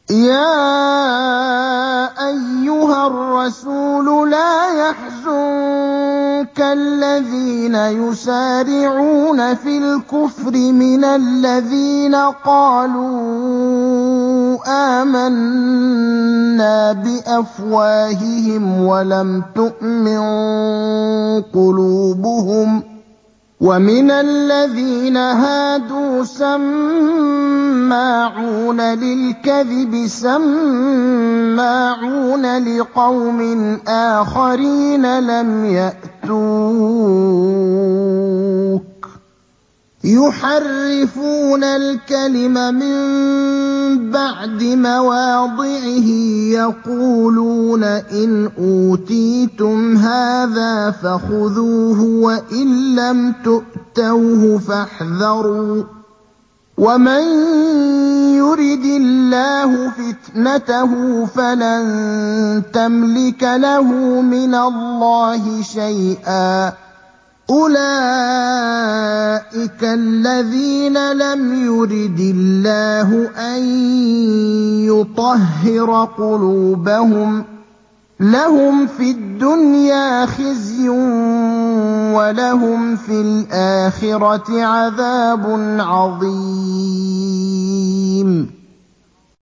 يَا أَيُّهَا الرَّسُولُ لَا يَحْزُنكَ الَّذِينَ يُسَارِعُونَ فِي الْكُفْرِ مِنَ الَّذِينَ قَالُوا آمَنَّا بِأَفْوَاهِهِمْ وَلَمْ تُؤْمِن قُلُوبُهُمْ ۛ وَمِنَ الَّذِينَ هَادُوا سَمَّاعُونَ لِلْكَذِبِ سَمَّاعُونَ لِقَوْمٍ آخَرِينَ لَمْ يَأْتُوكَ ۖ يُحَرِّفُونَ الْكَلِمَ مِن بَعْدِ مَوَاضِعِهِ يَقُولُونَ إِنْ أُوتِيتُمْ هَٰذَا فَخُذُوهُ وَإِن لَّمْ تُؤْتَوْهُ فَاحْذَرُوا ۚ وَمَن يُرِدِ اللَّهُ فِتْنَتَهُ فَلَن تَمْلِكَ لَهُ مِنَ اللَّهِ شَيْئًا ۚ أُولَٰئِكَ الَّذِينَ لَمْ يُرِدِ اللَّهُ أَن يُطَهِّرَ قُلُوبَهُمْ ۚ لَهُمْ فِي الدُّنْيَا خِزْيٌ وَلَهُمْ فِي الْآخِرَةِ عَذَابٌ عَظِيمٌ